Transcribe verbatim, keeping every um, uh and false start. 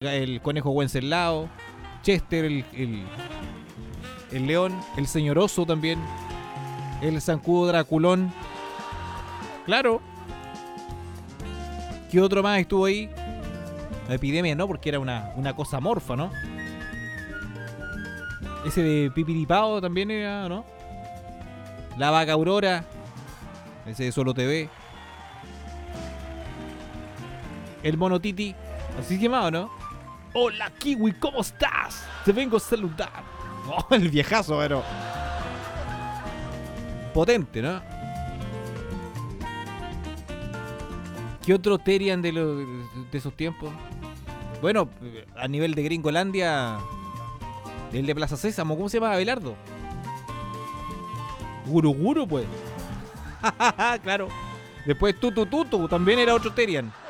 el conejo Wenceslao, Chester, el, el, el león, el señor oso también, el zancudo Draculón. Claro. ¿Qué otro más estuvo ahí? La epidemia no, porque era una, una cosa morfa, ¿no? Ese de Pipiripao también era, ¿no? La vaca Aurora. Ese de Solo T V. El mono Titi. Así se llamaba, ¿no? Hola Kiwi, ¿cómo estás? Te vengo a saludar. Oh, el viejazo, pero potente, ¿no? ¿Qué otro Terian de, lo, de esos tiempos? Bueno, a nivel de Gringolandia, el de Plaza Sésamo, ¿cómo se llama? Abelardo. Guru Guru, pues. Claro. Después Tutu Tutu también era otro Terian.